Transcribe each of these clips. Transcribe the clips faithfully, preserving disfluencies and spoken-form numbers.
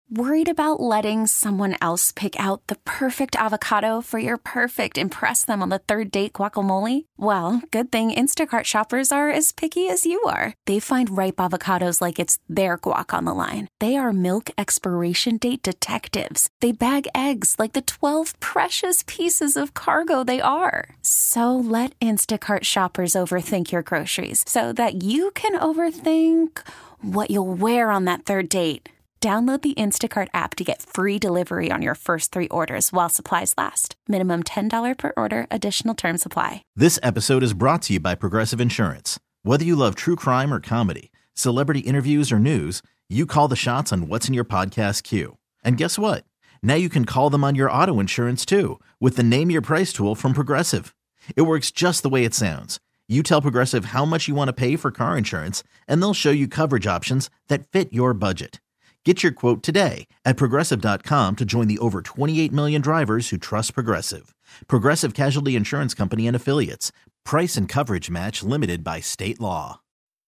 Worried about letting someone else pick out the perfect avocado for your perfect impress them on the third date guacamole? Well, good thing Instacart shoppers are as picky as you are. They find ripe avocados like it's their guac on the line. They are milk expiration date detectives. They bag eggs like the twelve precious pieces of cargo they are. So let Instacart shoppers overthink your groceries so that you can overthink what you'll wear on that third date. Download the Instacart app to get free delivery on your first three orders while supplies last. Minimum ten dollars per order. Additional terms apply. This episode is brought to you by Progressive Insurance. Whether you love true crime or comedy, celebrity interviews or news, you call the shots on what's in your podcast queue. And guess what? Now you can call them on your auto insurance too with the Name Your Price tool from Progressive. It works just the way it sounds. You tell Progressive how much you want to pay for car insurance, and they'll show you coverage options that fit your budget. Get your quote today at Progressive dot com to join the over twenty-eight million drivers who trust Progressive. Progressive Casualty Insurance Company and Affiliates. Price and coverage match limited by state law.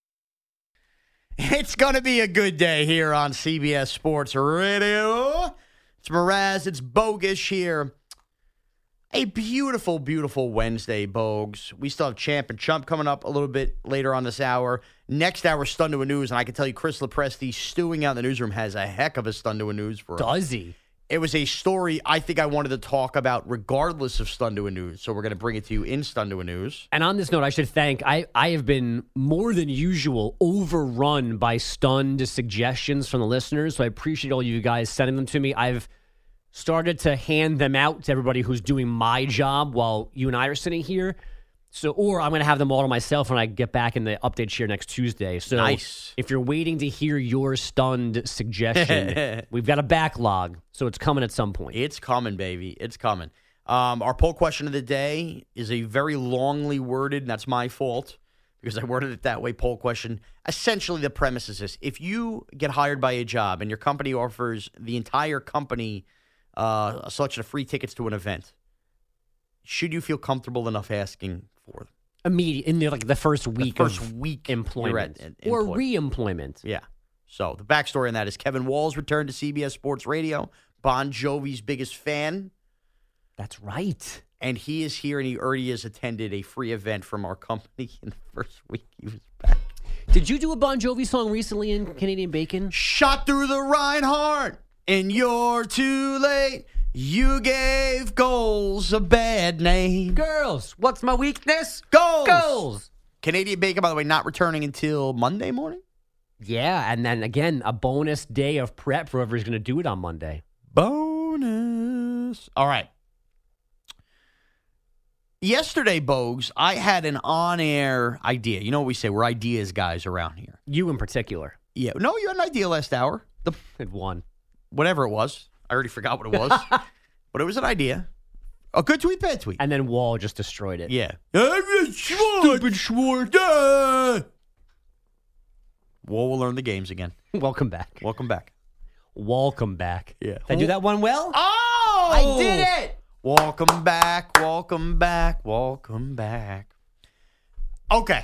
It's going to be a good day here on C B S Sports Radio. It's Mraz, it's Bogusch here. A beautiful, beautiful Wednesday, Bogues. We still have Champ and Chump coming up a little bit later on this hour. Next hour, Stun to a News, and I can tell you Chris Lepresti stewing out in the newsroom has a heck of a Stun to a News for us. Does he? It was a story I think I wanted to talk about regardless of Stun to a News, so we're going to bring it to you in Stun to a News. And on this note, I should thank, I, I have been more than usual overrun by stunned suggestions from the listeners, so I appreciate all you guys sending them to me. I've started to hand them out to everybody who's doing my job while you and I are sitting here. So, or I'm going to have them all to myself when I get back in the update share next Tuesday. So nice. If you're waiting to hear your stunned suggestion, we've got a backlog, so it's coming at some point. It's coming, baby. It's coming. Um, our poll question of the day is a very longly worded, and that's my fault because I worded it that way, poll question. Essentially, the premise is this. If you get hired by a job and your company offers the entire company uh, a selection of free tickets to an event, should you feel comfortable enough asking for them? Immediate in the, like the first week the first of week employment at, at, or employment. re-employment. Yeah. So the backstory on that is Kevin Walls returned to C B S Sports Radio, Bon Jovi's biggest fan. That's right. And he is here, and he already has attended a free event from our company in the first week he was back. Did you do a Bon Jovi song recently in Canadian Bacon? Shot through the Reinhardt, and you're too late. You gave goals a bad name. Girls, what's my weakness? Goals. Goals. Canadian Bacon, by the way, not returning until Monday morning. Yeah, and then again, a bonus day of prep for whoever's going to do it on Monday. Bonus. All right. Yesterday, Bogues, I had an on-air idea. You know what we say? We're ideas guys around here. You in particular. Yeah. No, you had an idea last hour. The Had one. Whatever it was. I already forgot what it was. But it was an idea. A good tweet, bad tweet. And then Wall just destroyed it. Yeah. Stupid Schwartz. Wall will learn the games again. Welcome back. Welcome back. Welcome back. Yeah. Did I do that one well? Oh! I did it! Welcome back, welcome back, welcome back. Okay.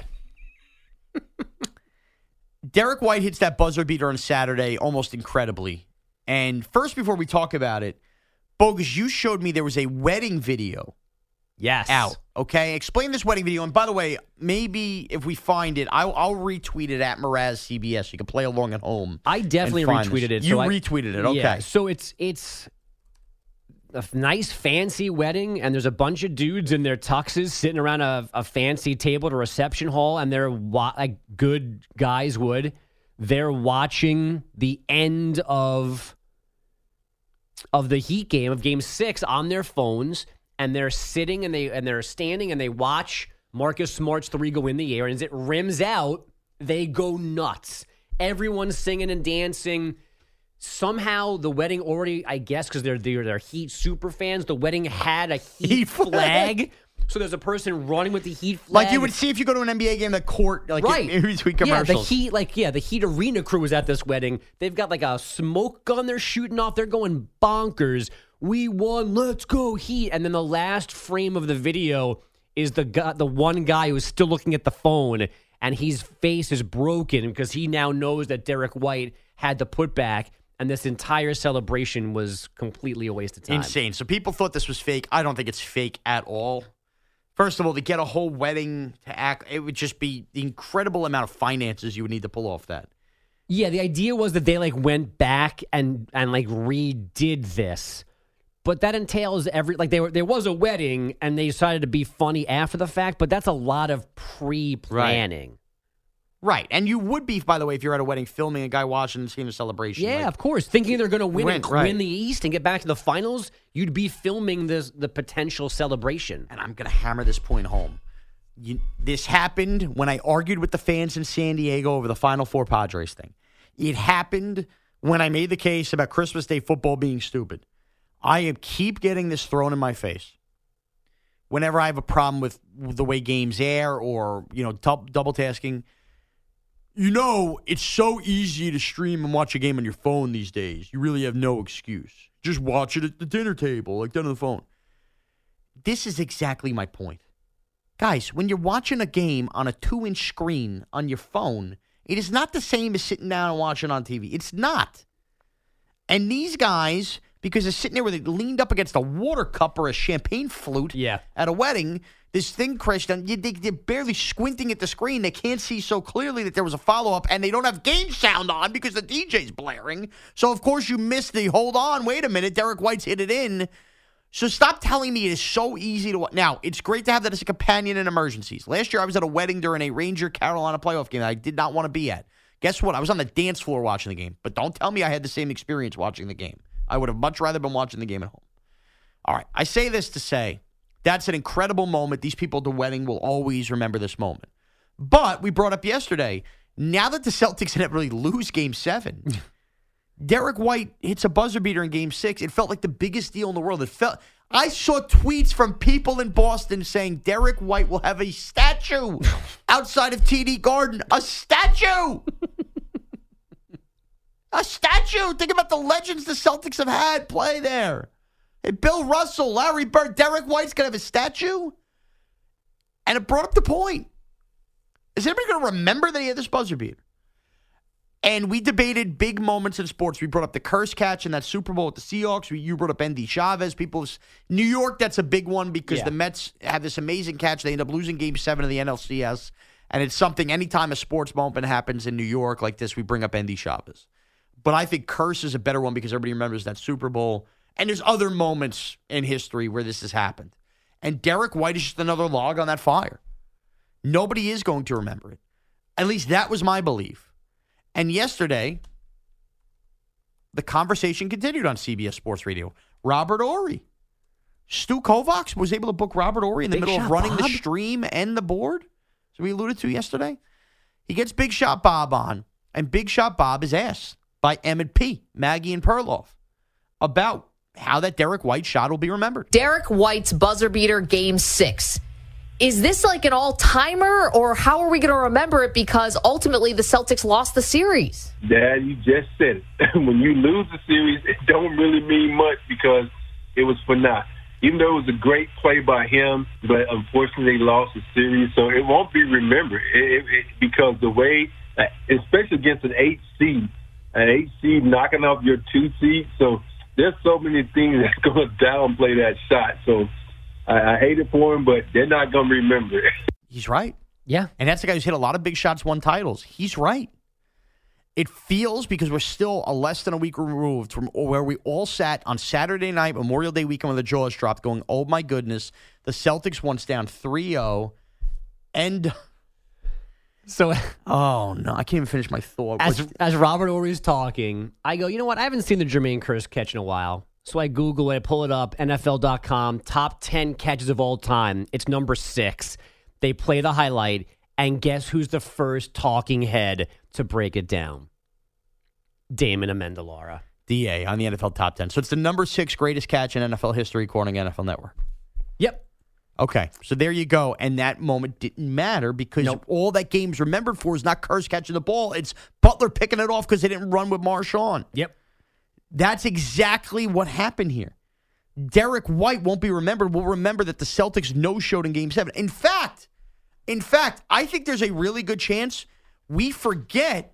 Derek White hits that buzzer beater on Saturday almost incredibly. And first, before we talk about it, Bogus, you showed me there was a wedding video Yes. out. Okay? Explain this wedding video. And by the way, maybe if we find it, I'll, I'll retweet it at Mraz C B S. You can play along at home. I definitely retweeted this. it. You so I, retweeted it. Okay. Yeah, so it's it's a nice, fancy wedding, and there's a bunch of dudes in their tuxes sitting around a, a fancy table at a reception hall, and they're, wa- like good guys would, they're watching the end of of the Heat game, of Game Six, on their phones, and they're sitting and they and they're standing and they watch Marcus Smart's three go in the air, and as it rims out, they go nuts. Everyone's singing and dancing. Somehow the wedding already, I guess, because they're, they're they're Heat super fans, the wedding had a Heat, Heat flag. flag. So there's a person running with the Heat flag. Like you would see if you go to an N B A game, the court, like right. in, in between Yeah, the commercials. Heat, like, yeah, the Heat arena crew is at this wedding. They've got like a smoke gun they're shooting off. They're going bonkers. We won. Let's go Heat. And then the last frame of the video is the guy, the one guy who's still looking at the phone, and his face is broken because he now knows that Derek White had the putback. and this entire celebration was completely a waste of time. Insane. So people thought this was fake. I don't think it's fake at all. First of all, to get a whole wedding to act, it would just be the incredible amount of finances you would need to pull off that. Yeah, the idea was that they like went back and and like redid this. But that entails every like they were there was a wedding and they decided to be funny after the fact, but that's a lot of pre-planning. Right. right. And you would be, by the way, if you're at a wedding filming a guy watching and seeing a celebration. Yeah, like, of course. Thinking they're going to win win, and right. win the East and get back to the finals, you'd be filming this the potential celebration. And I'm going to hammer this point home. You, this happened when I argued with the fans in San Diego over the Final Four Padres thing. It happened when I made the case about Christmas Day football being stupid. I am keep getting this thrown in my face. Whenever I have a problem with the way games air or, you know, t- double tasking, you know, it's so easy to stream and watch a game on your phone these days. You really have no excuse. Just watch it at the dinner table, like down on the phone. This is exactly my point. Guys, when you're watching a game on a two-inch screen on your phone, it is not the same as sitting down and watching on T V. It's not. And these guys, because they're sitting there with it leaned up against a water cup or a champagne flute yeah. at a wedding, this thing crashed down. They, they're barely squinting at the screen. They can't see so clearly that there was a follow-up, and they don't have game sound on because the D J's blaring. So, of course, you missed the, hold on, wait a minute, Derek White's hit it in. So stop telling me it is so easy to watch. Now, it's great to have that as a companion in emergencies. Last year, I was at a wedding during a Ranger-Carolina playoff game that I did not want to be at. Guess what? I was on the dance floor watching the game. But don't tell me I had the same experience watching the game. I would have much rather been watching the game at home. All right. I say this to say that's an incredible moment. These people at the wedding will always remember this moment. But we brought up yesterday, now that the Celtics inevitably lose Game seven, Derek White hits a buzzer beater in Game six. It felt like the biggest deal in the world. It felt. I saw tweets from people in Boston saying Derek White will have a statue outside of T D Garden. A statue! A statue! Think about the legends the Celtics have had play there. Hey, Bill Russell, Larry Bird, Derek White's going to have a statue? And it brought up the point. Is anybody going to remember that he had this buzzer beater? And we debated big moments in sports. We brought up the curse catch in that Super Bowl with the Seahawks. We, you brought up Andy Chavez. People, New York, that's a big one because yeah. the Mets have this amazing catch. They end up losing Game seven of the N L C S. And it's something, anytime a sports moment happens in New York like this, we bring up Andy Chavez. But I think curse is a better one because everybody remembers that Super Bowl. And there's other moments in history where this has happened. And Derek White is just another log on that fire. Nobody is going to remember it. At least that was my belief. And yesterday, the conversation continued on C B S Sports Radio. Robert Horry. Stu Kovacs was able to book Robert Horry in the Big middle Shot of running Bob? the stream and the board. So we alluded to yesterday. He gets Big Shot Bob on, and Big Shot Bob is asked by Emmett P., Maggie, and Perloff about how that Derek White shot will be remembered. Derek White's buzzer beater game six. Is this like an all-timer, or how are we going to remember it? Because ultimately the Celtics lost the series. Dad, you just said it. When you lose the series, it don't really mean much because it was for naught. Even though it was a great play by him, but unfortunately they lost the series, so it won't be remembered. It, it, it, because the way, especially against an eight seed, an eight seed knocking off your two seed, so there's so many things that's going to downplay that shot. So I, I hate it for him, but they're not going to remember it. He's right. Yeah. And that's the guy who's hit a lot of big shots, won titles. He's right. It feels, because we're still a less than a week removed from where we all sat on Saturday night, Memorial Day weekend, when the jaws dropped, going, oh, my goodness, the Celtics once down three oh. And, So, oh, no, I can't even finish my thought. as, Which- as Robert Horry's talking, I go, you know what? I haven't seen the Jermaine Kearse catch in a while. So I Google it, I pull it up, N F L dot com, top ten catches of all time. It's number six. They play the highlight, and guess who's the first talking head to break it down? Damon Amendolara. D A on the N F L top ten. So it's the number six greatest catch in N F L history, according to N F L Network. Yep. Okay, so there you go. And that moment didn't matter because Nope. all that game's remembered for is not Kearse catching the ball. It's Butler picking it off because they didn't run with Marshawn. Yep. That's exactly what happened here. Derek White won't be remembered. We'll remember that the Celtics no-showed in Game seven. In fact, in fact, I think there's a really good chance we forget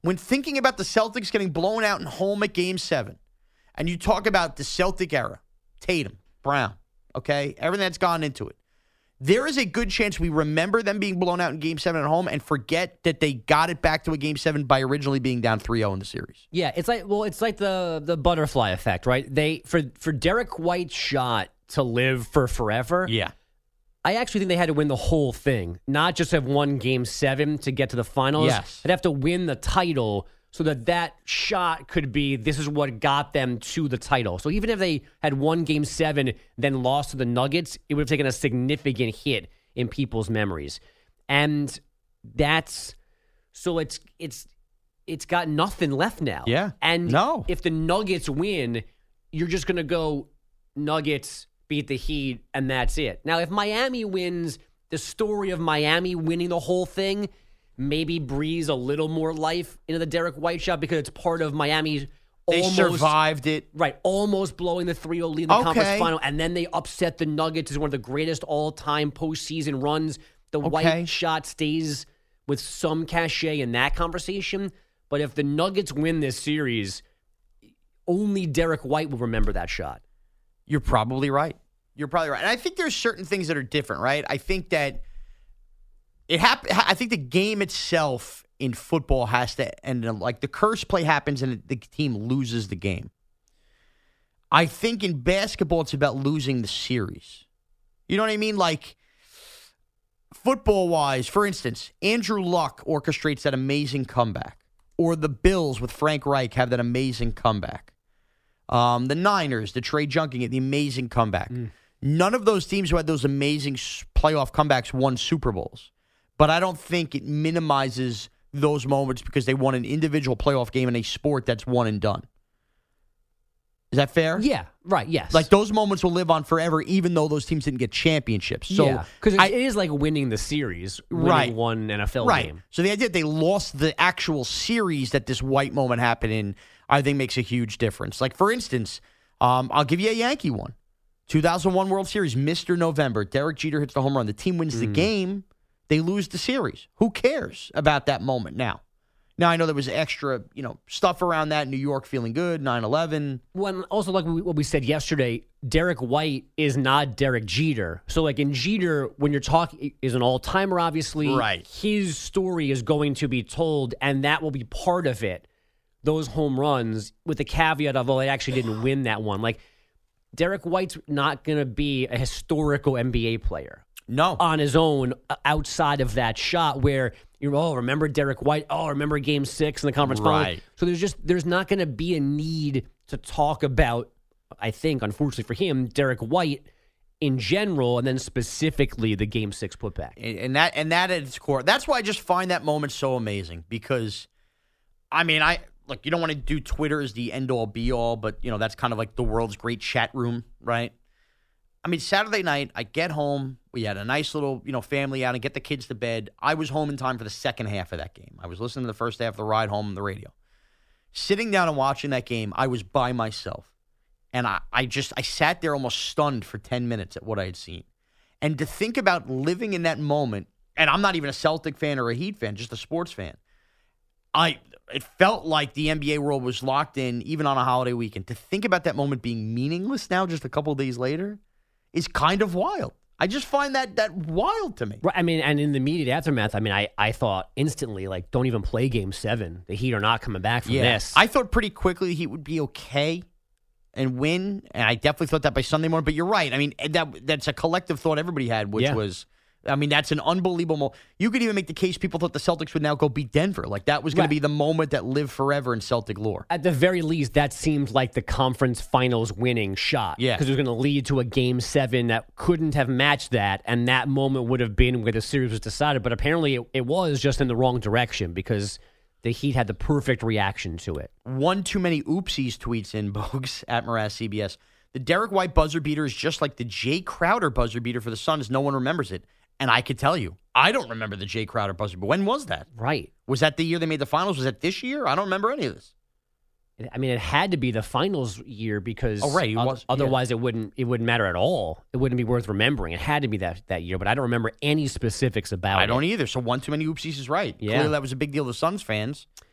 when thinking about the Celtics getting blown out in home at Game seven, and you talk about the Celtic era, Tatum, Brown, okay, everything that's gone into it, there is a good chance we remember them being blown out in Game seven at home and forget that they got it back to a Game seven by originally being down three oh in the series. Yeah, it's like well, it's like the the butterfly effect, right? They for for Derek White's shot to live for forever. Yeah. I actually think they had to win the whole thing, not just have won Game seven to get to the finals. Yes. They'd have to win the title so that that shot could be this is what got them to the title. So even if they had won Game seven, then lost to the Nuggets, it would have taken a significant hit in people's memories. And that's so it's it's it's got nothing left now. Yeah. And no. if the Nuggets win, you're just going to go Nuggets beat the Heat, and that's it. Now, if Miami wins, the story of Miami winning the whole thing maybe breathes a little more life into the Derek White shot because it's part of Miami's They almost, survived it. Right, almost blowing the three oh lead in the Okay. conference final, and then they upset the Nuggets as one of the greatest all-time postseason runs. The Okay. White shot stays with some cachet in that conversation, but if the Nuggets win this series, only Derek White will remember that shot. You're probably right. You're probably right. And I think there's certain things that are different, right? I think that it hap- I think the game itself in football has to end. Like the curse play happens and the team loses the game. I think in basketball, it's about losing the series. You know what I mean? Like football-wise, for instance, Andrew Luck orchestrates that amazing comeback. Or the Bills with Frank Reich have that amazing comeback. Um, the Niners, the Trey Junking, the amazing comeback. Mm. None of those teams who had those amazing playoff comebacks won Super Bowls. But I don't think it minimizes those moments because they won an individual playoff game in a sport that's one and done. Is that fair? Yeah, right, yes. Like those moments will live on forever even though those teams didn't get championships. So yeah, because it is like winning the series, winning right, one N F L right. game. So the idea that they lost the actual series that this White moment happened in, I think makes a huge difference. Like, for instance, um, I'll give you a Yankee one. two thousand one World Series, Mister November. Derek Jeter hits the home run. The team wins mm. the game. They lose the series. Who cares about that moment now? Now, I know there was extra, you know, stuff around that. New York feeling good, nine eleven. When also, like what we said yesterday, Derek White is not Derek Jeter. So, like in Jeter, when you're talking, is an all-timer, obviously. Right. His story is going to be told, and that will be part of it. Those home runs, with the caveat of, oh, they actually didn't win that one. Like, Derek White's not going to be a historical N B A player. No. On his own, outside of that shot where you're, oh, remember Derek White? Oh, remember Game Six in the conference right. final? So there's just there's not going to be a need to talk about, I think, unfortunately for him, Derek White in general, and then specifically the Game Six putback. And that and that at its core, that's why I just find that moment so amazing because, I mean, I look, you don't want to do Twitter as the end all be all, but you know that's kind of like the world's great chat room, right? I mean, Saturday night, I get home. We had a nice little, you know, family out and get the kids to bed. I was home in time for the second half of that game. I was listening to the first half of the ride home on the radio. Sitting down and watching that game, I was by myself. And I, I just, I sat there almost stunned for ten minutes at what I had seen. And to think about living in that moment, and I'm not even a Celtic fan or a Heat fan, just a sports fan. I, it felt like the N B A world was locked in, even on a holiday weekend. To think about that moment being meaningless now, just a couple of days later, is kind of wild. I just find that that wild to me. Right. I mean, and in the immediate aftermath, I mean, I, I thought instantly, like, don't even play Game Seven. The Heat are not coming back from yeah. this. I thought pretty quickly he would be okay and win, and I definitely thought that by Sunday morning. But you're right. I mean, that that's a collective thought everybody had, which yeah. was, I mean, that's an unbelievable. You could even make the case people thought the Celtics would now go beat Denver. Like that was going right. to be the moment that lived forever in Celtic lore. At the very least, that seemed like the conference finals winning shot. Yeah. Because it was going to lead to a Game seven that couldn't have matched that, and that moment would have been where the series was decided. But apparently it, it was just in the wrong direction because the Heat had the perfect reaction to it. One too many oopsies tweets in, Bogues, at Mraz C B S. The Derek White buzzer beater is just like the Jay Crowder buzzer beater for the Suns. No one remembers it. And I could tell you, I don't remember the Jay Crowder buzzer beater. When was that? Right. Was that the year they made the finals? Was that this year? I don't remember any of this. I mean, it had to be the finals year because oh, right. It was, otherwise yeah. it wouldn't it wouldn't matter at all. It wouldn't be worth remembering. It had to be that, that year, but I don't remember any specifics about it. I don't either. So one too many oopsies is right. Yeah. Clearly that was a big deal to Suns fans.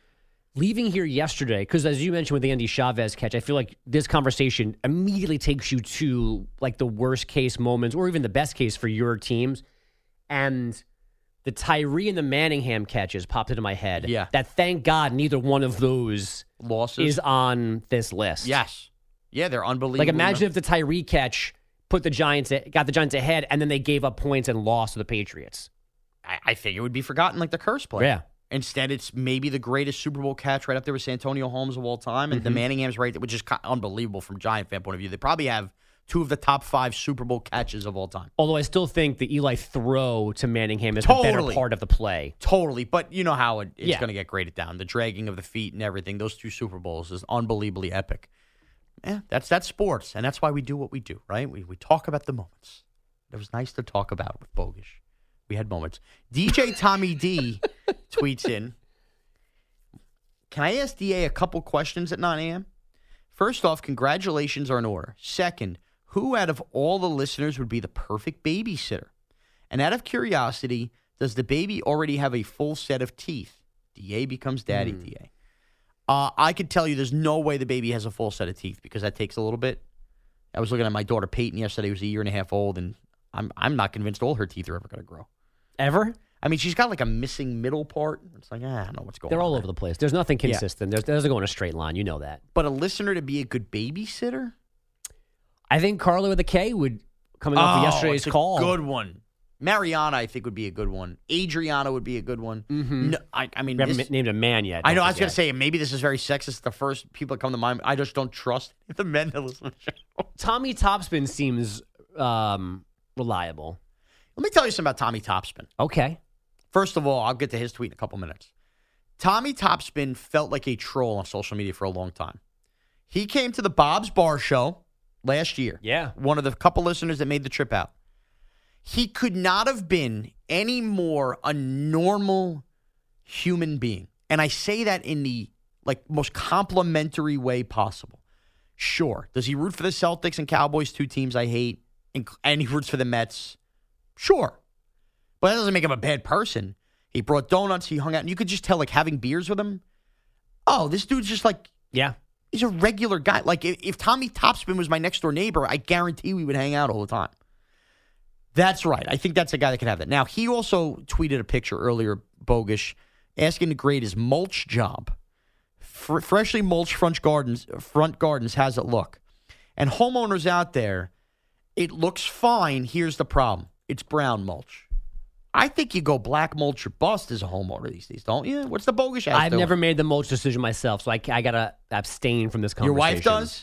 leaving here yesterday, because as you mentioned with the Andy Chavez catch, I feel like this conversation immediately takes you to like the worst case moments or even the best case for your teams. And the Tyree and the Manningham catches popped into my head. Yeah. That thank God neither one of those Losses is on this list. Yes. Yeah, they're unbelievable. Like imagine if the Tyree catch put the Giants, got the Giants ahead, and then they gave up points and lost to the Patriots. I, I think it would be forgotten like the curse play. Yeah. Instead, it's maybe the greatest Super Bowl catch right up there with Santonio Holmes of all time. And Mm-hmm. the Manningham's right, which is unbelievable from Giant fan point of view. They probably have two of the top five Super Bowl catches of all time. Although I still think the Eli throw to Manningham is the Totally. better part of the play. Totally. But you know how it, it's Yeah. going to get graded down. The dragging of the feet and everything. Those two Super Bowls is unbelievably epic. Yeah, that's that's sports. And that's why we do what we do, right? We, we talk about the moments. It was nice to talk about with Bogish. We had moments. D J Tommy D tweets in, can I ask D A a couple questions at nine a.m.? First off, congratulations are in order. Second, who out of all the listeners would be the perfect babysitter? And out of curiosity, does the baby already have a full set of teeth? D A becomes daddy, Mm. D A. Uh, I could tell you there's no way the baby has a full set of teeth because that takes a little bit. I was looking at my daughter Peyton yesterday, who's a year and a half old, and I'm I'm not convinced all her teeth are ever going to grow. Ever? I mean, she's got like a missing middle part. It's like, ah, I don't know what's going They're on. all there. over the place. There's nothing consistent. There's, it doesn't go in a straight line. You know that. But a listener to be a good babysitter? I think Carla with a K would, coming off of yesterday's it's a call. good one. Mariana, I think, would be a good one. Adriana would be a good one. Mm-hmm. No, I, I mean, We haven't this- named a man yet. I know. don't I was going to forget. say maybe this is very sexist. The first people that come to mind, I just don't trust the men that listen to the show. Tommy Topspin seems um, reliable. Let me tell you something about Tommy Topspin. Okay. First of all, I'll get to his tweet in a couple minutes. Tommy Topspin felt like a troll on social media for a long time. He came to the Bob's Bar Show last year. Yeah. One of the couple listeners that made the trip out. He could not have been any more a normal human being. And I say that in the like most complimentary way possible. Sure. Does he root for the Celtics and Cowboys, two teams I hate, and, and he roots for the Mets? Sure. But that doesn't make him a bad person. He brought donuts. He hung out. And you could just tell, like, having beers with him, oh, this dude's just like, Yeah. he's a regular guy. Like, if, if Tommy Topspin was my next-door neighbor, I guarantee we would hang out all the time. That's right. I think that's a guy that can have that. Now, he also tweeted a picture earlier, Bogish, asking to grade his mulch job. F- freshly mulched front gardens, front gardens, how's it look? And homeowners out there, it looks fine. Here's the problem. It's brown mulch. I think you go black mulch or bust as a homeowner these days, don't you? What's the Bogish ass I've doing? never made the mulch decision myself, so I, I got to abstain from this Your conversation. wife does?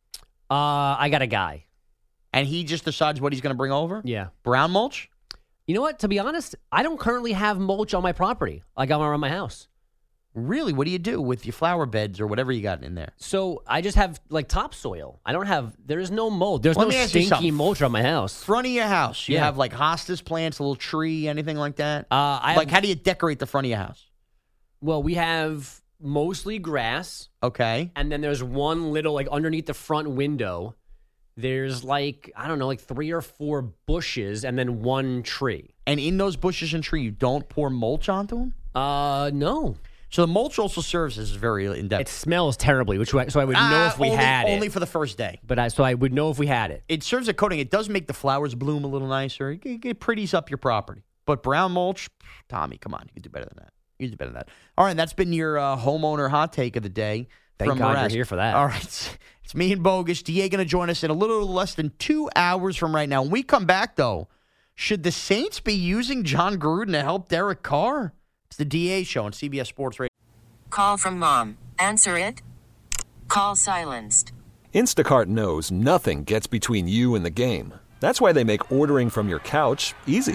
Uh, I got a guy. And he just decides what he's going to bring over? Yeah. Brown mulch? You know what? To be honest, I don't currently have mulch on my property. I got one around my house. Really? What do you do with your flower beds or whatever you got in there? So I just have like topsoil. I don't have, there's no mold. There's Let no me ask you stinky something. mulch on my house. Front of your house, you Yeah. have like hostas plants, a little tree, anything like that? Uh, I like, have, how do you decorate the front of your house? well, we have mostly grass, Okay. and then there's one little, like underneath the front window, there's like, I don't know, like three or four bushes and then one tree. And in those bushes and tree, you don't pour mulch onto them? Uh, no. So the mulch also serves as very in-depth. It smells terribly, which I- so I would know Ah, if we only, had Only it. for the first day. But I so I would know if we had it. It serves a coating. It does make the flowers bloom a little nicer. It, it, it pretties up your property. But brown mulch, Tommy, come on. You can do better than that. You can do better than that. All right, that's been your uh, homeowner hot take of the day. Thank from God Mraz. you're here for that. All right. It's me and Bogish. D A going to join us in a little less than two hours from right now. When we come back, though, should the Saints be using John Gruden to help Derek Carr? It's the D A show on C B S Sports Radio. Call from mom. Answer it. Call silenced. Instacart knows nothing gets between you and the game. That's why they make ordering from your couch easy.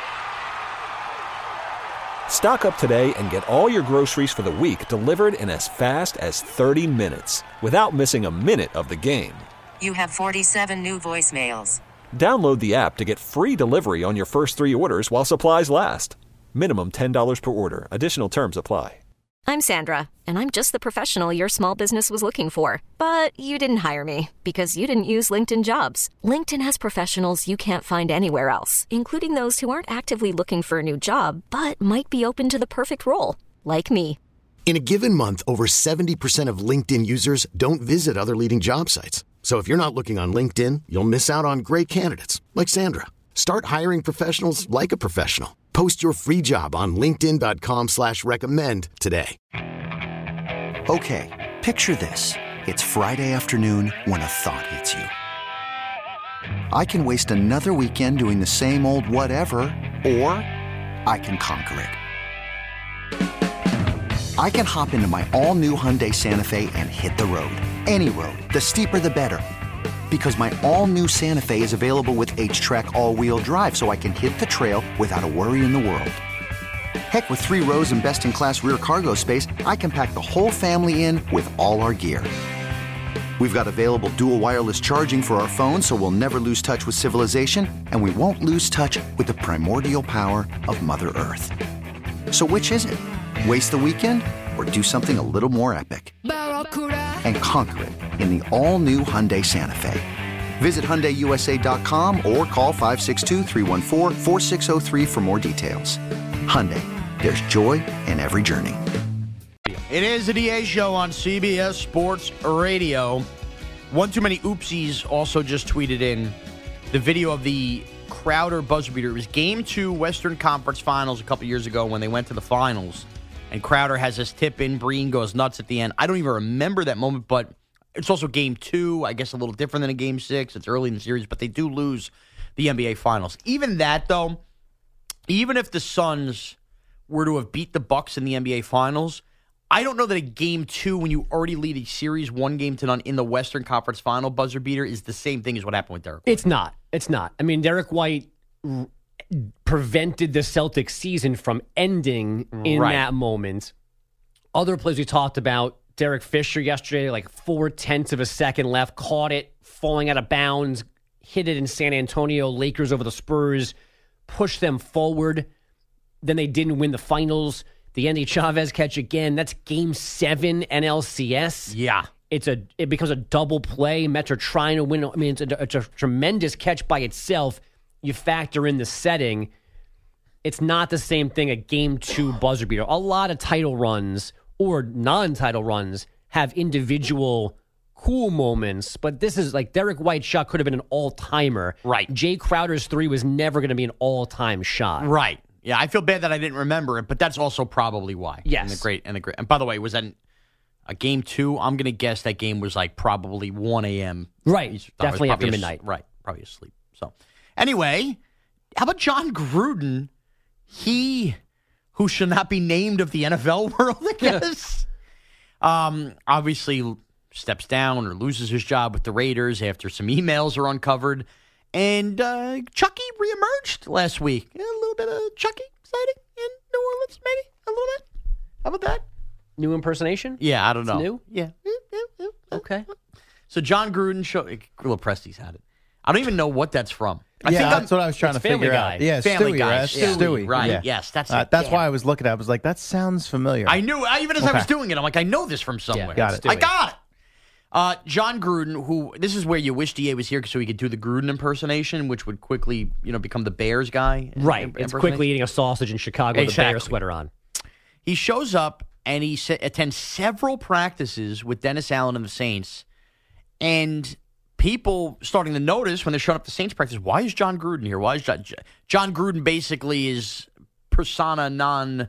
Stock up today and get all your groceries for the week delivered in as fast as thirty minutes without missing a minute of the game. You have forty-seven new voicemails. Download the app to get free delivery on your first three orders while supplies last. Minimum ten dollars per order. Additional terms apply. I'm Sandra, and I'm just the professional your small business was looking for. But you didn't hire me because you didn't use LinkedIn Jobs. LinkedIn has professionals you can't find anywhere else, including those who aren't actively looking for a new job, but might be open to the perfect role, like me. In a given month, over seventy percent of LinkedIn users don't visit other leading job sites. So if you're not looking on LinkedIn, you'll miss out on great candidates like Sandra. Start hiring professionals like a professional. Post your free job on linkedin dot com slash recommend today. Okay, picture this. It's Friday afternoon when a thought hits you. I can waste another weekend doing the same old whatever, or I can conquer it. I can hop into my all-new Hyundai Santa Fe and hit the road. Any road. The steeper, the better. Because my all-new Santa Fe is available with H-Track all-wheel drive, so I can hit the trail without a worry in the world. Heck, with three rows and best-in-class rear cargo space, I can pack the whole family in with all our gear. We've got available dual wireless charging for our phones, so we'll never lose touch with civilization, and we won't lose touch with the primordial power of Mother Earth. So which is it? Waste the weekend or do something a little more epic? And conquer it in the all-new Hyundai Santa Fe. Visit Hyundai U S A dot com or call five six two, three one four, four six zero three for more details. Hyundai, there's joy in every journey. It is the D A Show on C B S Sports Radio. One Too Many Oopsies also just tweeted in the video of the Crowder buzzer beater. It was game two Western Conference Finals a couple years ago when they went to the finals. And Crowder has this tip in. Breen goes nuts at the end. I don't even remember that moment, but it's also game two. I guess a little different than a game six. It's early in the series, but they do lose the N B A Finals. Even that, though, even if the Suns were to have beat the Bucks in the N B A Finals, I don't know that a game two, when you already lead a series one game to none in the Western Conference Final buzzer beater, is the same thing as what happened with Derek White. It's not. It's not. I mean, Derek White r- prevented the Celtics season from ending in Right. that moment. Other plays we talked about, Derek Fisher yesterday, like four-tenths of a second left, caught it, falling out of bounds, hit it in San Antonio, Lakers over the Spurs, pushed them forward. Then they didn't win the finals. The Andy Chavez catch again. That's game seven N L C S. Yeah. It's a it becomes a double play. Mets are trying to win. I mean, it's a, it's a tremendous catch by itself. You factor in the setting. It's not the same thing a game two buzzer beater. A lot of title runs or non-title runs have individual cool moments, but this is like Derek White's shot could have been an all-timer. Right. Jay Crowder's three was never going to be an all-time shot. Right. Yeah, I feel bad that I didn't remember it, but that's also probably why. Yes. And the great and the great. And by the way, was that a game two? I'm going to guess that game was like probably one a.m. Right. Eastern time. Definitely It was after probably midnight. As, right. Probably asleep. So, anyway, how about John Gruden? He who should not be named of the N F L world, I guess. um, obviously steps down or loses his job with the Raiders after some emails are uncovered. And uh, Chucky reemerged last week. Yeah, a little bit of Chucky sighting in New Orleans, maybe a little bit. How about that? New impersonation? Yeah, I don't It's know. new? Yeah. Okay. So John Gruden show. Little Presti's had it. I don't even know what that's from. I yeah, think that's I'm, what I was trying it's to Family figure Guy. out. Yeah, Family Stewie, Guy. right? Stewie, Stewie, right? yeah. Yes, that's Uh, it. that's Damn. why I was looking at it. I was like, that sounds familiar. I knew. I, even as I Okay. was doing it, I'm like, I know this from somewhere. got it. I got it. Uh, John Gruden, who this is where you wish D A was here so he could do the Gruden impersonation, which would quickly, you know, become the Bears guy. Right. im- It's impersonation. quickly eating a sausage in Chicago with a Exactly. Bear sweater on. He shows up and he sa- attends several practices with Dennis Allen and the Saints, and people starting to notice when they're showing up to Saints practice, why is John Gruden here? Why is John, John Gruden basically is persona non?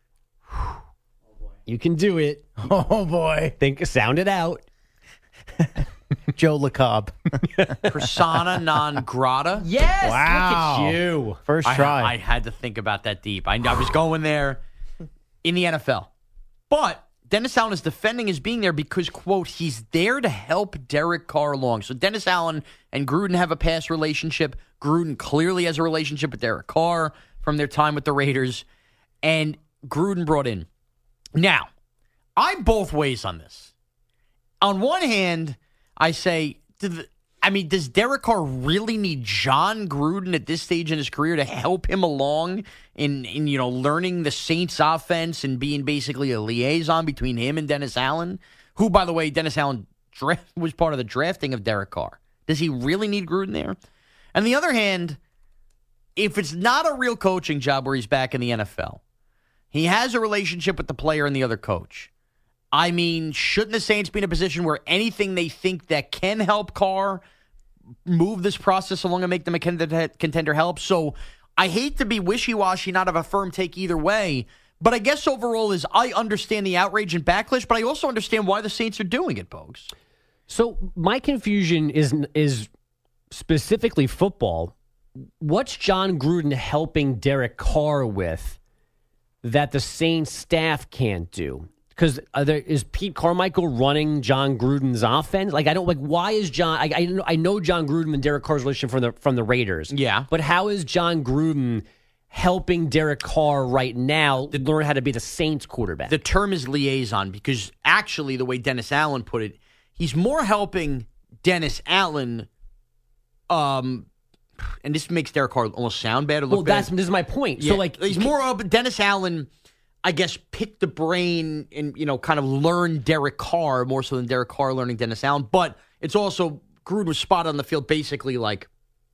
You can do it. Oh, boy. Think, sound it out. Joe LeCobb. Persona non grata. Yes. Wow. Look at you. First I, try. I had to think about that deep. I, I was going there in the N F L. But Dennis Allen is defending his being there because, quote, he's there to help Derek Carr along. So Dennis Allen and Gruden have a past relationship. Gruden clearly has a relationship with Derek Carr from their time with the Raiders. And Gruden brought in. Now, I'm both ways on this. On one hand, I say, did the, I mean, does Derek Carr really need John Gruden at this stage in his career to help him along in, in you know, learning the Saints offense and being basically a liaison between him and Dennis Allen, who, by the way, Dennis Allen draft, was part of the drafting of Derek Carr. Does he really need Gruden there? On the other hand, if it's not a real coaching job where he's back in the N F L, He has a relationship with the player and the other coach. I mean, shouldn't the Saints be in a position where anything they think that can help Carr move this process along and make them a contender help? So I hate to be wishy-washy, not have a firm take either way, but I guess overall is I understand the outrage and backlash, but I also understand why the Saints are doing it, Bogues. So my confusion is is specifically football. What's John Gruden helping Derek Carr with that the Saints staff can't do? Because is Pete Carmichael running John Gruden's offense? Like I don't like. Why is John? I I know, I know John Gruden and Derek Carr's relationship from the from the Raiders. Yeah, but how is John Gruden helping Derek Carr right now to learn how to be the Saints quarterback? The term is liaison because actually, the way Dennis Allen put it, he's more helping Dennis Allen. Um. And this makes Derek Carr almost sound bad or look well, bad. That's, this is my point. Yeah, so, like, he's more of Dennis Allen, I guess, picked the brain and, you know, kind of learned Derek Carr more so than Derek Carr learning Dennis Allen. But it's also, Gruden was spot on the field basically like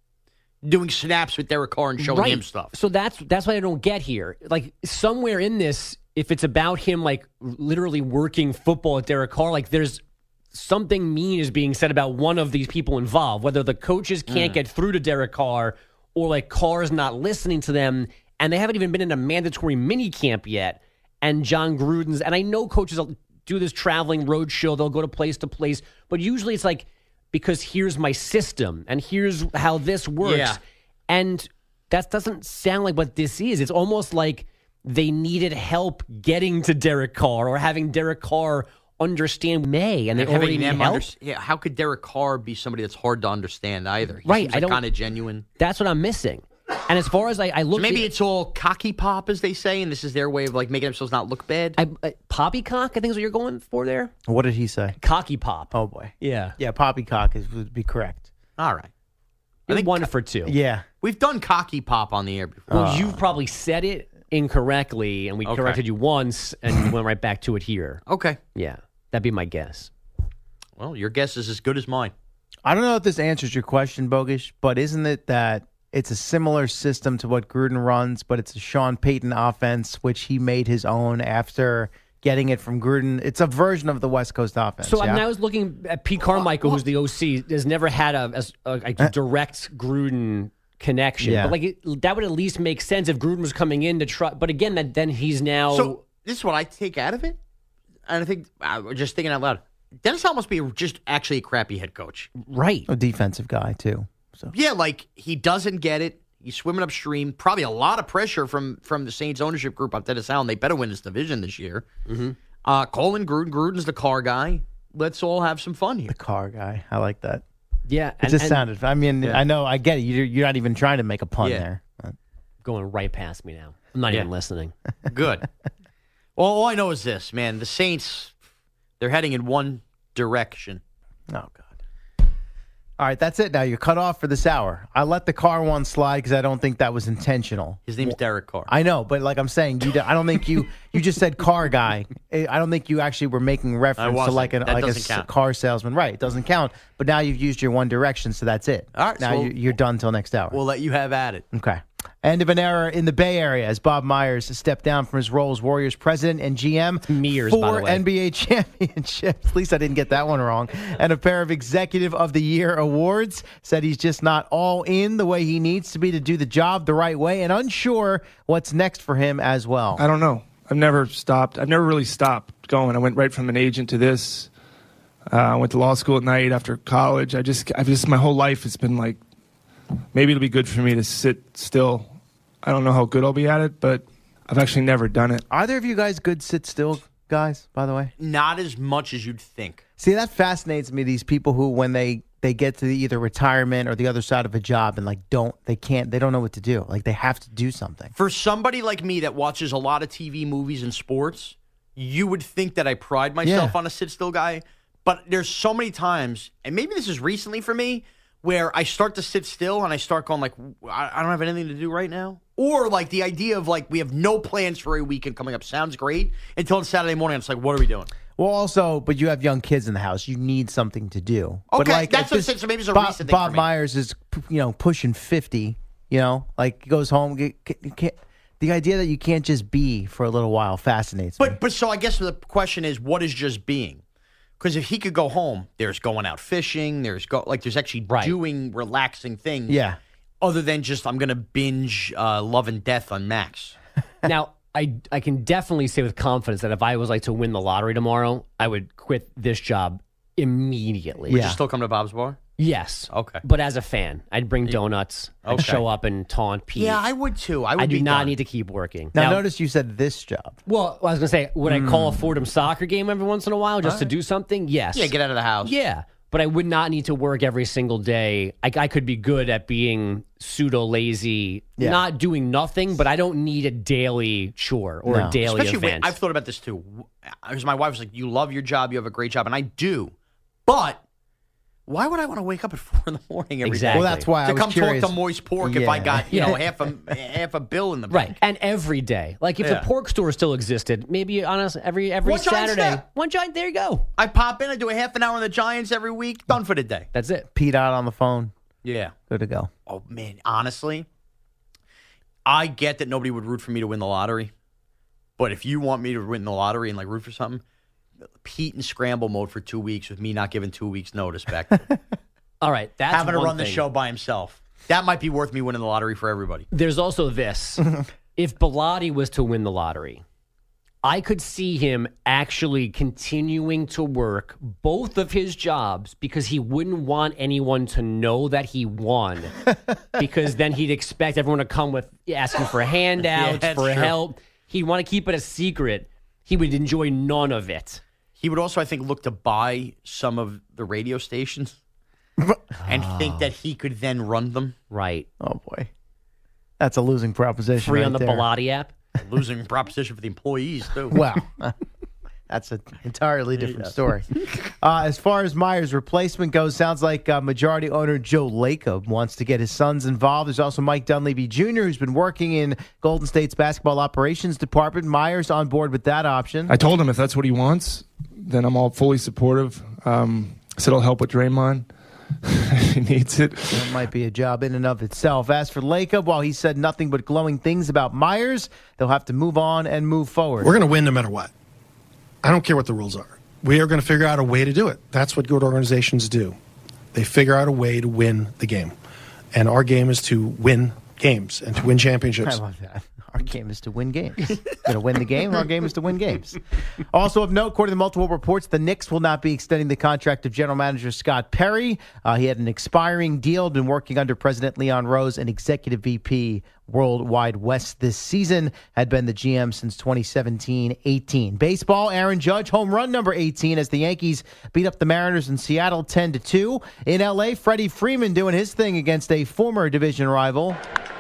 doing snaps with Derek Carr and showing right. him stuff. So that's that's what I don't get here. Like, somewhere in this, if it's about him, like, literally working football with Derek Carr, like, there's something mean is being said about one of these people involved, whether the coaches can't mm. get through to Derek Carr or like Carr's not listening to them, and they haven't even been in a mandatory mini camp yet. And John Gruden's, and I know coaches will do this traveling road show, they'll go to place to place, but usually it's like, because here's my system and here's how this works. Yeah. And that doesn't sound like what this is. It's almost like they needed help getting to Derek Carr or having Derek Carr understand May, and they and already need help. Under, yeah, how could Derek Carr be somebody that's hard to understand either? He right, seems I like don't kind of genuine. That's what I'm missing. And as far as I, I look, so maybe at, it's all cocky pop, as they say, and this is their way of like making themselves not look bad. I, I, poppycock, I think is what you're going for there. What did he say? Cocky pop. Oh boy, yeah, yeah. Poppycock is would be correct. All right, I think one for two. Yeah, we've done cocky pop on the air before. Well, uh, you've probably said it incorrectly, and we okay. corrected you once, and you went right back to it here. Okay, yeah. That'd be my guess. Well, your guess is as good as mine. I don't know if this answers your question, Bogish, but isn't it that it's a similar system to what Gruden runs, but it's a Sean Payton offense, which he made his own after getting it from Gruden? It's a version of the West Coast offense. So yeah? I, mean, I was looking at Pete Carmichael, who's the O C, has never had a, a, a direct Gruden connection. Yeah. But like it, that would at least make sense if Gruden was coming in to try. But again, that then he's now. So this is what I take out of it. And I think, uh, just thinking out loud, Dennis Allen must be just actually a crappy head coach. Right. A defensive guy, too. So Yeah, like, he doesn't get it. He's swimming upstream. Probably a lot of pressure from, from the Saints ownership group on Dennis Allen. They better win this division this year. Mm-hmm. Uh, Colin Gruden. Gruden's the car guy. Let's all have some fun here. the car guy. I like that. Yeah. It and, just and sounded, I mean, Yeah. I know, I get it. You're, you're not even trying to make a pun Yeah. there. But. going right past me now. I'm not Yeah. even listening. Good. Well, all I know is this, man. The Saints, they're heading in one direction. Oh, God. All right, that's it now. You're cut off for this hour. I let the car one slide because I don't think that was intentional. His name's Derek Carr. I know, but like I'm saying, you, I don't think you you just said car guy. I don't think you actually were making reference to wasn't. like, an, That like a doesn't s- count. car salesman. Right, it doesn't count. But now you've used your one direction, so that's it. All right, Now so- you, you're done till next hour. We'll let you have at it. Okay. End of an era in the Bay Area as Bob Myers stepped down from his role as Warriors president and G M. Mears, Four by the way. N B A championships. At least I didn't get that one wrong. And a pair of Executive of the Year awards. Said he's just not all in the way he needs to be to do the job the right way, and unsure what's next for him as well. I don't know. I've never stopped. I've never really stopped going. I went right from an agent to this. Uh, I went to law school at night after college. I just, I've just, my whole life has been like, maybe it'll be good for me to sit still. I don't know how good I'll be at it, but I've actually never done it. Either of you guys good sit still guys, by the way? Not as much as you'd think. See, that fascinates me, these people who, when they, they get to the either retirement or the other side of a job and, like, don't, they can't, they don't know what to do. Like, they have to do something. For somebody like me that watches a lot of T V, movies, and sports, you would think that I pride myself Yeah. on a sit-still guy. But there's so many times, and maybe this is recently for me, where I start to sit still and I start going like, I I don't have anything to do right now. Or like the idea of like, we have no plans for a weekend coming up. Sounds great. Until it's Saturday morning, it's like, what are we doing? Well, also, but you have young kids in the house. You need something to do. but Okay, like, that's at what I'm this- saying. So maybe it's a Bob, recent thing Bob for me. Myers is, you know, pushing fifty. You know, like he goes home. Get, get, get, The idea that you can't just be for a little while fascinates But me. but so I guess the question is, what is just being? Because if he could go home, there's going out fishing. There's go like there's actually Right. doing relaxing things. Yeah. Other than just I'm going to binge uh, Love and Death on Max. Now, I I can definitely say with confidence that if I was like to win the lottery tomorrow, I would quit this job immediately. Would Yeah. you still come to Bob's Bar? Yes. Okay. But as a fan, I'd bring donuts. I'd Okay. show up and taunt Pete. Yeah, I would too. I would I do be not done. need to keep working. Now, notice you said this job. Well, I was going to say, would I call a Fordham soccer game every once in a while just to do something? Yes. Yeah, get out of the house. Yeah. But I would not need to work every single day. I, I could be good at being pseudo lazy, Yeah. not doing nothing, but I don't need a daily chore or No. a daily Especially when, event. I've thought about this too. Because my wife was like, "You love your job, you have a great job," and I do. But why would I want to wake up at four in the morning every day? Exactly. Well, that's why to I was come curious. talk to Moist Pork if I Yeah. got you Yeah. know half a half a bill in the Right, bank. and every day, like if Yeah. the pork store still existed, maybe on us every every One giant Saturday, step. one giant. There you go. I pop in, I do a half an hour on the Giants every week, done for the day. That's it. Pete out on the phone. Yeah. Good to go. Oh man, honestly, I get that nobody would root for me to win the lottery, but if you want me to win the lottery and like root for something, Pete in scramble mode for two weeks with me not giving two weeks notice back. to him. All right, that's Having to one run the thing. show by himself. That might be worth me winning the lottery for everybody. There's also this: if Bilotti was to win the lottery, I could see him actually continuing to work both of his jobs because he wouldn't want anyone to know that he won, because then he'd expect everyone to come with asking for handouts, Yeah, that's for true. help. He'd want to keep it a secret. He would enjoy none of it. He would also, I think, look to buy some of the radio stations and think that he could then run them. Right. Oh, boy. That's a losing proposition. Free right on the there. Bilotti app. Losing proposition for the employees, too. Well, that's an entirely different story. Uh, as far as Myers' replacement goes, sounds like uh, majority owner Joe Lacob wants to get his sons involved. There's also Mike Dunleavy Junior, who's been working in Golden State's basketball operations department. Myers on board with that option. I told him if that's what he wants, then I'm all fully supportive. Um, I said I'll help with Draymond. He needs it. That might be a job in and of itself. As for Lacob, while he said nothing but glowing things about Myers, they'll have to move on and move forward. We're going to win no matter what. I don't care what the rules are. We are going to figure out a way to do it. That's what good organizations do. They figure out a way to win the game. And our game is to win games and to win championships. I love that. Our game is to win games. Going to win the game. Our game is to win games. Also of note, according to multiple reports, the Knicks will not be extending the contract of general manager Scott Perry. Uh, he had an expiring deal, been working under President Leon Rose, an executive V P Worldwide West this season, had been the G M since twenty seventeen eighteen. Baseball, Aaron Judge, home run number eighteen as the Yankees beat up the Mariners in Seattle ten to two. In L A, Freddie Freeman doing his thing against a former division rival.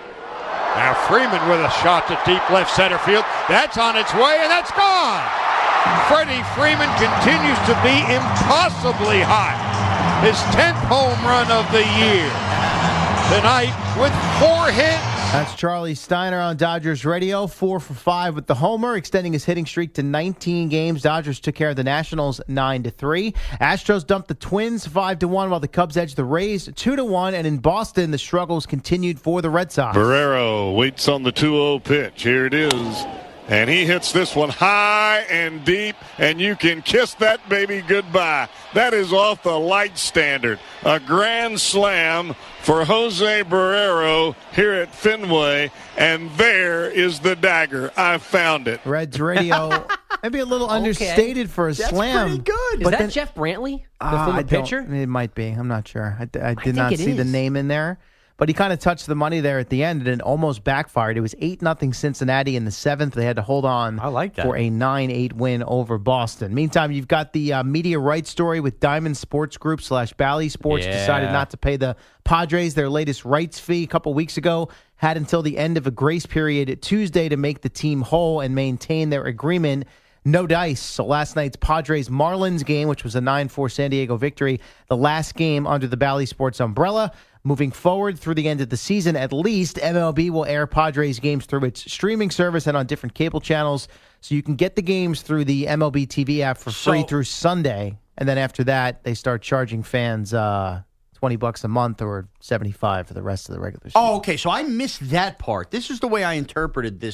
Now Freeman with a shot to deep left center field. That's on its way, and that's gone. Freddie Freeman continues to be impossibly hot. His tenth home run of the year. Tonight with four hits. That's Charlie Steiner on Dodgers radio, four for five with the homer, extending his hitting streak to nineteen games. Dodgers took care of the Nationals nine to three. Astros dumped the Twins five to one, while the Cubs edged the Rays two to one. And in Boston, the struggles continued for the Red Sox. Barrero waits on the two oh pitch. Here it is. And he hits this one high and deep, and you can kiss that baby goodbye. That is off the light standard. A grand slam for Jose Barrero here at Fenway, and there is the dagger. I found it. Reds radio, maybe a little understated for a That's slam. pretty good. Is but that then- Jeff Brantley, the Uh, former I don't- pitcher? It might be. I'm not sure. I, I did think not it see the is. name in there. But he kind of touched the money there at the end, and it almost backfired. It was eight nothing Cincinnati in the seventh. They had to hold on I like that. for a nine eight win over Boston. Meantime, you've got the uh, media rights story with Diamond Sports Group slash Bally Sports Yeah. decided not to pay the Padres their latest rights fee a couple weeks ago. Had until the end of a grace period Tuesday to make the team whole and maintain their agreement. No dice. So last night's Padres-Marlins game, which was a nine four San Diego victory, the last game under the Bally Sports umbrella. Moving forward through the end of the season, at least, M L B will air Padres games through its streaming service and on different cable channels. So you can get the games through the M L B T V app for free So- through Sunday. And then after that, they start charging fans uh, twenty bucks a month or seventy-five for the rest of the regular season. Oh, okay. So I missed that part. This is the way I interpreted this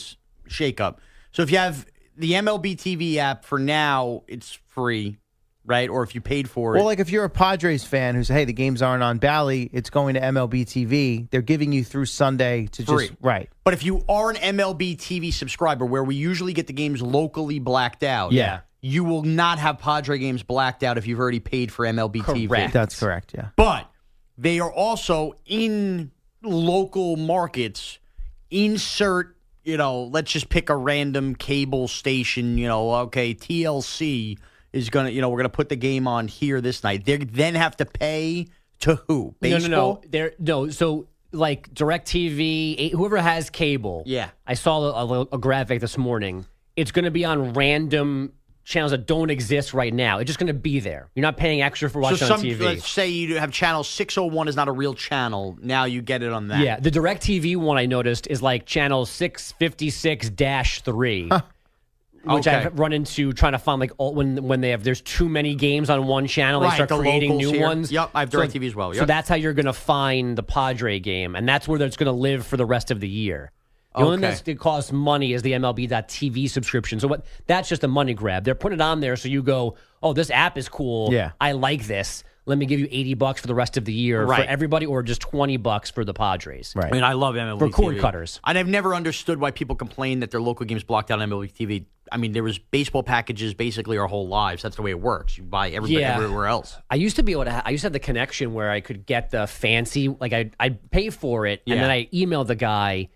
shakeup. So if you have the M L B T V app for now, it's free, right? Or if you paid for it. Well, like if you're a Padres fan who's, hey, the games aren't on Bally, it's going to M L B T V. They're giving you through Sunday to free. just, right. But if you are an M L B T V subscriber, where we usually get the games locally blacked out, Yeah. you will not have Padre games blacked out if you've already paid for M L B T V. Correct. That's correct, yeah. But they are also in local markets. Insert, you know, let's just pick a random cable station, you know, okay, T L C is going to, you know, we're going to put the game on here this night. They then have to pay to who? Baseball? No, no, no. They're, no, so like DirecTV, whoever has cable. Yeah. I saw a, a, a graphic this morning. It's going to be on random channels that don't exist right now. It's just going to be there. You're not paying extra for watching so some, on T V. Let's say you have channel six oh one is not a real channel. Now you get it on that. Yeah, the DirecTV one I noticed is like channel six fifty-six dash three. Huh. Which Okay. I've run into trying to find like all, when when they have there's too many games on one channel, they Right, start the creating locals new here. ones. Yep, I have So- DirecTV as well. So Yep. that's how you're going to find the Padre game, and that's where it's going to live for the rest of the year. The only thing Okay. that's going to cost money is the M L B dot T V subscription. So what? That's just a money grab. They're putting it on there so you go, oh, this app is cool. Yeah. I like this. Let me give you eighty bucks for the rest of the year Right. for everybody, or just twenty bucks for the Padres. Right. I mean, I love M L B For T V. cord cutters. And I've never understood why people complain that their local games blocked out on M L B T V. I mean, there was baseball packages basically our whole lives. That's the way it works. You buy everybody Yeah. everywhere else. I used to be able to. Ha- I used to have the connection where I could get the fancy, like I I'd pay for it, and Yeah. then I emailed the guy,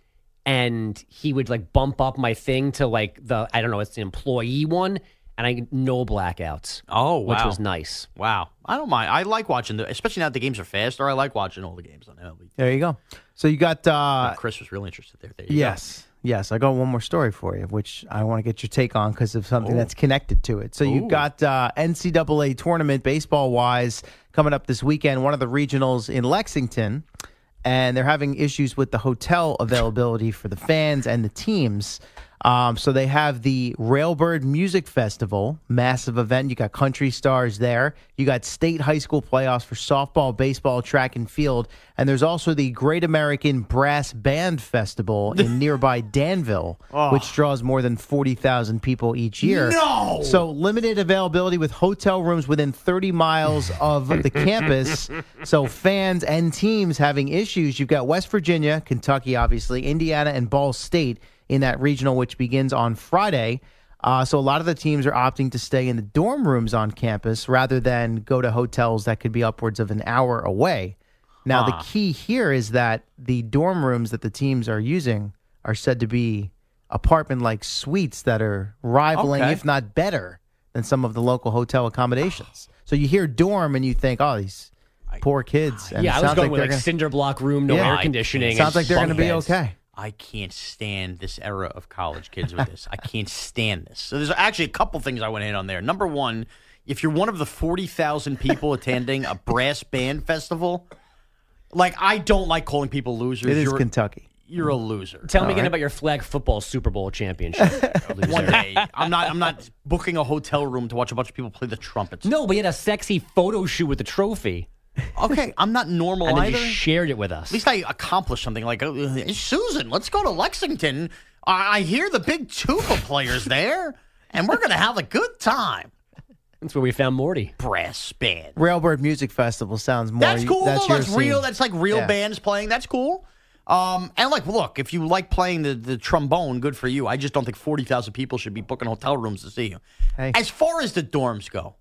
and he would like bump up my thing to like the I don't know, it's the employee one, and I no blackouts. Oh, wow. which was nice. Wow. I don't mind. I like watching the, especially now that the games are faster. I like watching all the games on M L B. There you go. So you got... Uh, Chris was really interested there. There you yes. Yes, I got one more story for you, which I want to get your take on because of something Ooh. that's connected to it. So you've Ooh. got uh, N C double A tournament baseball-wise coming up this weekend, one of the regionals in Lexington, and they're having issues with the hotel availability for the fans and the teams. Um, so they have the Railbird Music Festival, massive event. You got country stars there. You got state high school playoffs for softball, baseball, track, and field. And there's also the Great American Brass Band Festival in nearby Danville, Oh. which draws more than forty thousand people each year. No! So limited availability with hotel rooms within thirty miles of the campus. So fans and teams having issues. You've got West Virginia, Kentucky, obviously, Indiana, and Ball State in that regional, which begins on Friday. Uh, so a lot of the teams are opting to stay in the dorm rooms on campus rather than go to hotels that could be upwards of an hour away. Now, Ah. the key here is that the dorm rooms that the teams are using are said to be apartment-like suites that are rivaling, Okay. if not better, than some of the local hotel accommodations. So you hear dorm and you think, oh, these poor kids. And yeah, it I was sounds going like with they're like gonna- cinder block room, no Yeah. air I- conditioning. Sounds and like they're going to be bunk beds. okay. I can't stand this era of college kids with this. I can't stand this. So there's actually a couple things I want to hit on there. Number one, if you're one of the forty thousand people attending a brass band festival, like I don't like calling people losers. It is you're, Kentucky. You're a loser. Tell me All again right. about your flag football Super Bowl championship. One day, I'm not. I'm not booking a hotel room to watch a bunch of people play the trumpets. No, but you had a sexy photo shoot with the trophy. Okay, I'm not normal And then either. you shared it with us. At least I accomplished something. Like, uh, hey, Susan, let's go to Lexington. I, I hear the big tuba players there, and we're going to have a good time. That's where we found Morty. Brass band. Railbird Music Festival sounds more. That's cool. That's, though. your That's real. scene. That's like real Yeah. bands playing. That's cool. Um, and like, look, if you like playing the, the trombone, good for you. I just don't think forty thousand people should be booking hotel rooms to see you. Hey. As far as the dorms go,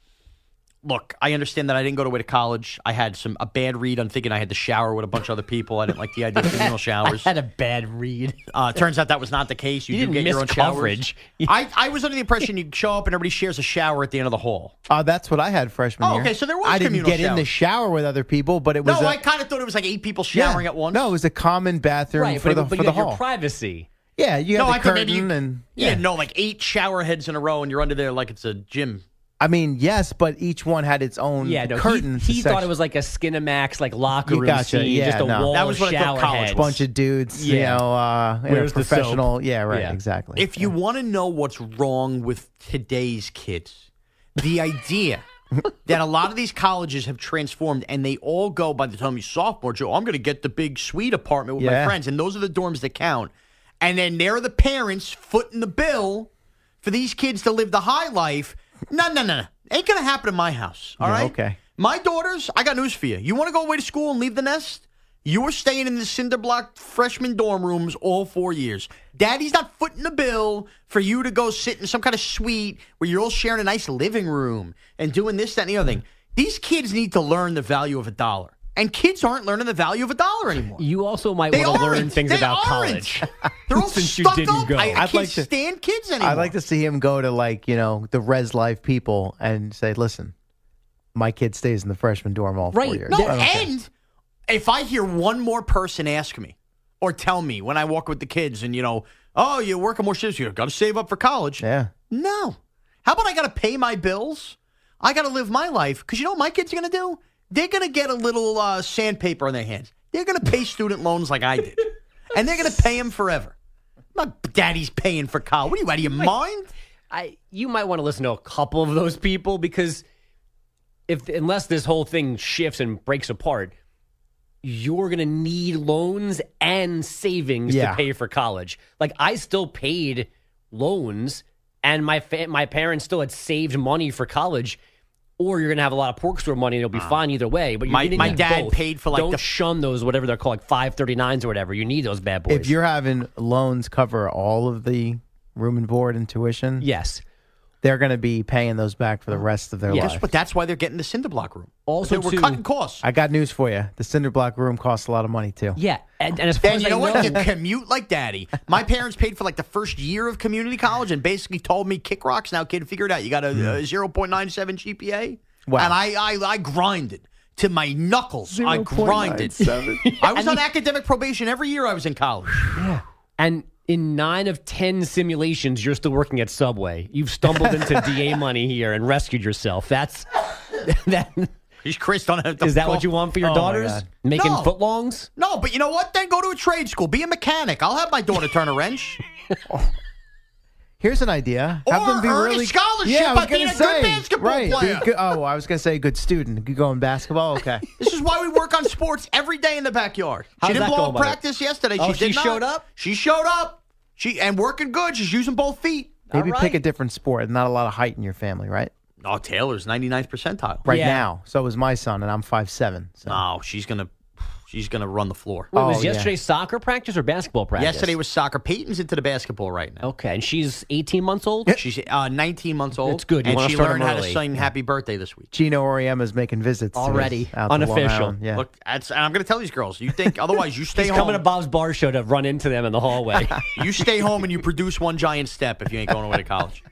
look, I understand that I didn't go away to college. I had some a bad read on thinking I had to shower with a bunch of other people. I didn't like the idea of communal showers. I had a bad read. Uh, turns out that was not the case. You, You do didn't get your own miss showers. coverage. I, I was under the impression you show up and everybody shares a shower at the end of the hall. Uh, that's what I had freshman Oh, year. okay, so there was I didn't communal get in the showers. shower with other people, but it was No, a, I kind of thought it was like eight people yeah. showering at once. No, it was a common bathroom Right, for but, the but for you the had your hall. privacy. Yeah, you have No, the I thought curtain maybe you, and you didn't know like eight shower heads in a row and you're under there like it's a gym. I mean, yes, but each one had its own Yeah, no, curtain. he, he section. thought it was like a Skinamax, like locker You room gotcha, scene, yeah, just a no. wall That was of what I thought shower college heads. was. bunch of dudes, you Yeah. know, uh, in Where's a the soap? professional. Yeah, right, Yeah. exactly. If you want to know what's wrong with today's kids, the idea that a lot of these colleges have transformed and they all go by the time you're sophomore, Joe, I'm going to get the big suite apartment with my Yeah. friends, and those are the dorms that count. and then they're the parents footing the bill for these kids to live the high life. No, no, no, no. Ain't going to happen in my house, all Yeah, right? okay. My daughters, I got news for you. You want to go away to school and leave the nest? You were staying in the cinder block freshman dorm rooms all four years. Daddy's not footing the bill for you to go sit in some kind of suite where you're all sharing a nice living room and doing this, that, and the other thing. These kids need to learn the value of a dollar. And kids aren't learning the value of a dollar anymore. You also might They want to learn aren't. things They about aren't. college. They're all Since you stuck didn't up. go. I, I I'd can't like to- stand kids anymore. I'd like to see him go to, like, you know, the res life people and say, listen, my kid stays in the freshman dorm all four Right. years. No, I don't care. and if I hear one more person ask me or tell me when I walk with the kids and, you know, oh, you're working more shifts, you've got to save up for college. Yeah. No. How about I got to pay my bills? I got to live my life. Because you know what my kids are going to do? They're going to get a little uh, sandpaper in their hands. They're going to pay student loans like I did. And they're going to pay them forever. My daddy's paying for college. What are you, out of your mind? I you might want to listen to a couple of those people because if unless this whole thing shifts and breaks apart, you're going to need loans and savings Yeah. to pay for college. Like I still paid loans and my fa- my parents still had saved money for college. Or you're going to have a lot of pork store money and it'll be fine either way. But you're My- gonna my need dad both. paid for, like, Don't the- shun those, whatever they're called, like five thirty-nines or whatever. You need those bad boys. If you're having loans cover all of the room and board and tuition, yes, they're going to be paying those back for the rest of their Yes, life. but that's why they're getting the cinder block room. Also, we're too- cutting costs. I got news for you. The cinder block room costs a lot of money, too. Yeah, and, and as far And as you I know what? You know- commute like daddy. My parents paid for like the first year of community college and basically told me, kick rocks now, kid, figure it out. You got a, a zero point nine seven G P A? Wow. And I, I, I grinded to my knuckles. I zero point nine grinded. seven. I was on academic probation every year I was in college. Yeah. And in nine of ten simulations, you're still working at Subway. You've stumbled into D A money here and rescued yourself. That's that. He's Chris on a, Is that what you want for your Oh, my daughters? God. Making No. footlongs? No, but you know what? Then go to a trade school. Be a mechanic. I'll have my daughter turn a wrench. Here's an idea. Have Or them be earn a really scholarship yeah, I was by being gonna a good say, basketball right, be player. good- oh, I was going to say good student. You go in basketball? Okay. This is why we work on sports every day in the backyard. How's she didn't that blow going, up by the- practice yesterday. Oh, she she did not. showed up? She showed up. She and working good. She's using both feet. Maybe All pick right. a different sport. Not a lot of height in your family, right? Oh, Taylor's ninety-ninth percentile. Right Yeah. now. So is my son, and I'm five seven. So. No, she's gonna she's gonna run the floor. Wait, Oh, was yeah. yesterday soccer practice or basketball practice? Yesterday was soccer. Peyton's into the basketball right now. Okay, and she's eighteen months old? She's uh, nineteen months old. It's good. You and wanna she start learned them how to early. sing "Happy Birthday" this week. Gino Oriema's making visits to us Already. out to Long Unofficial. Island. Yeah. Look, that's, and I'm gonna tell these girls. You think otherwise? You stay He's home. coming to Bob's Bar Show to run into them in the hallway. You stay home and you produce one giant step if you ain't going away to college.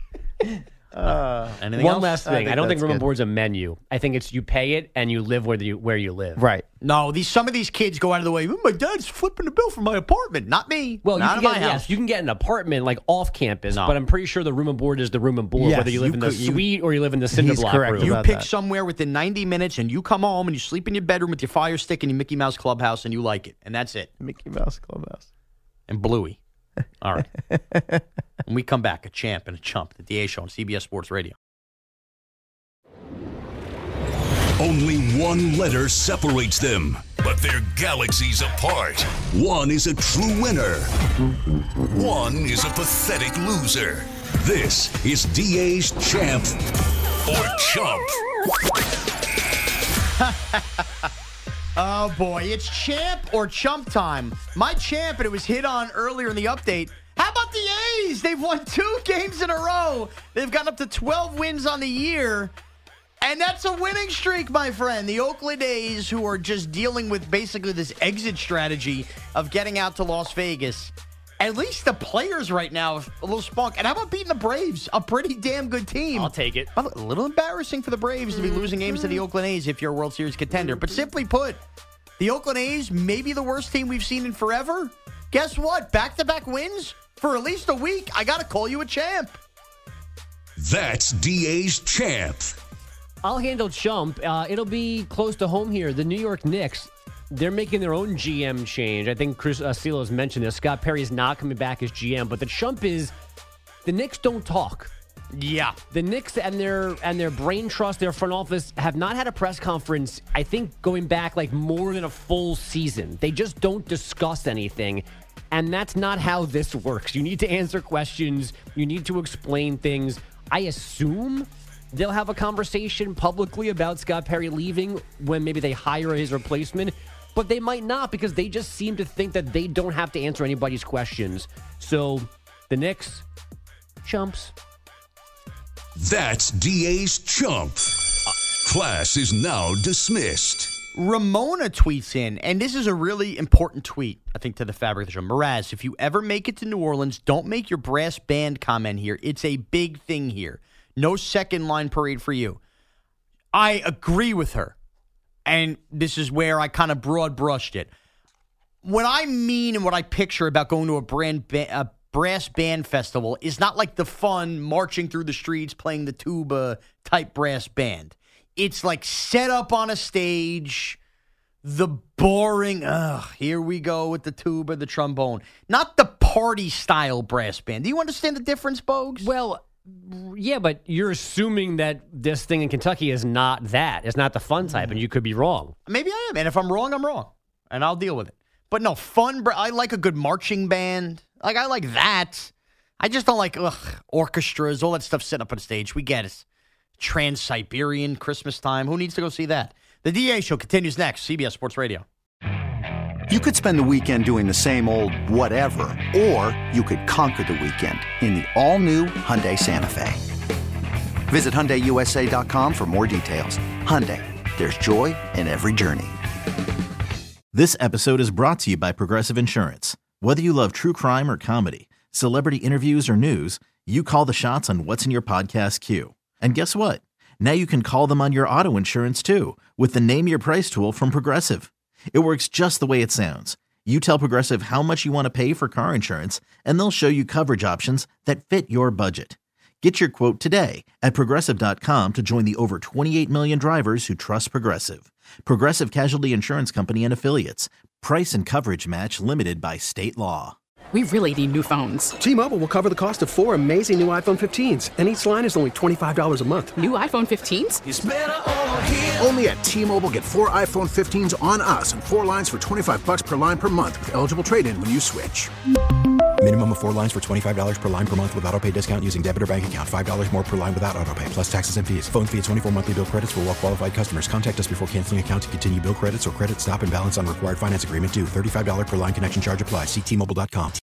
Uh, Anything One else? last I thing. think I, don't think that's room and good. board's a menu. I think it's you pay it and you live where you where you live. right. No, these some of these kids go out of the way. "Oh, my dad's flipping the bill for my apartment. Not me. Well, not you in can my get, house. yes, you can get an apartment like off campus, No. but I'm pretty sure the room and board is the room and board, Yes, whether you live you in the could- you- suite or you live in the cinder He's block correct room. You about pick that. somewhere within ninety minutes, and you come home and you sleep in your bedroom with your Fire Stick and your Mickey Mouse Clubhouse, and you like it, and that's it. Mickey Mouse Clubhouse. And Bluey. All right. When we come back, a champ and a chump, the D A Show on C B S Sports Radio. Only one letter separates them, but they're galaxies apart. One is a true winner. One is a pathetic loser. This is D A's Champ or Chump. Oh, boy. It's champ or chump time. My champ, and it was hit on earlier in the update. How about the A's? They've won two games in a row. They've gotten up to twelve wins on the year. And that's a winning streak, my friend. The Oakland A's, who are just dealing with basically this exit strategy of getting out to Las Vegas. At least the players right now have a little spunk. And how about beating the Braves? A pretty damn good team. I'll take it. A little embarrassing for the Braves to be losing games to the Oakland A's if you're a World Series contender. But simply put, the Oakland A's may be the worst team we've seen in forever. Guess what? Back-to-back wins for at least a week. I got to call you a champ. That's D A's Champ. I'll handle chump. Uh, it'll be close to home here. The New York Knicks, they're making their own G M change. I think Chris uh, Silos mentioned this. Scott Perry's not coming back as G M, but the chump is the Knicks don't talk. Yeah. The Knicks and their and their brain trust, their front office, have not had a press conference, I think, going back like more than a full season. They just don't discuss anything. And that's not how this works. You need to answer questions. You need to explain things. I assume they'll have a conversation publicly about Scott Perry leaving when maybe they hire his replacement. But they might not, because they just seem to think that they don't have to answer anybody's questions. So the Knicks, chumps. That's D A's Chump. Class is now dismissed. Ramona tweets in, and this is a really important tweet, I think, to the fabric of the show. Mraz, if you ever make it to New Orleans, don't make your brass band comment here. It's a big thing here. No second line parade for you. I agree with her. And this is where I kind of broad brushed it. What I mean and what I picture about going to a brand ba- a brass band festival is not like the fun marching through the streets playing the tuba type brass band. It's like set up on a stage, the boring, ugh, here we go with the tuba, the trombone. Not the party style brass band. Do you understand the difference, Bogues? Well, yeah, but you're assuming that this thing in Kentucky is not that. It's not the fun type, and you could be wrong. Maybe I am, and if I'm wrong, I'm wrong, and I'll deal with it. But no, fun, I like a good marching band. Like, I like that. I just don't like, ugh, orchestras, all that stuff set up on stage. We get it. Trans-Siberian Christmas time. Who needs to go see that? The D A Show continues next. C B S Sports Radio. You could spend the weekend doing the same old whatever, or you could conquer the weekend in the all-new Hyundai Santa Fe. Visit Hyundai U S A dot com for more details. Hyundai, there's joy in every journey. This episode is brought to you by Progressive Insurance. Whether you love true crime or comedy, celebrity interviews or news, you call the shots on what's in your podcast queue. And guess what? Now you can call them on your auto insurance too with the Name Your Price tool from Progressive. It works just the way it sounds. You tell Progressive how much you want to pay for car insurance, and they'll show you coverage options that fit your budget. Get your quote today at Progressive dot com to join the over twenty-eight million drivers who trust Progressive. Progressive Casualty Insurance Company and Affiliates. Price and coverage match limited by state law. We really need new phones. T-Mobile will cover the cost of four amazing new iPhone fifteens, and each line is only twenty-five dollars a month. New iPhone fifteens? It's better over here. Only at T-Mobile, get four iPhone fifteens on us and four lines for twenty-five dollars per line per month with eligible trade-in when you switch. Minimum of four lines for twenty-five dollars per line per month with autopay discount using debit or bank account. five dollars more per line without autopay, plus taxes and fees. Phone fee at twenty-four monthly bill credits for well-qualified customers. Contact us before canceling account to continue bill credits or credit stop and balance on required finance agreement due. thirty-five dollars per line connection charge applies. See T Mobile dot com.